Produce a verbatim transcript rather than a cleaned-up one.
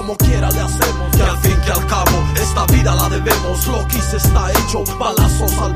como quiera le hacemos. Que al fin que al cabo esta vida la debemos. Lo que hice está hecho, balazos al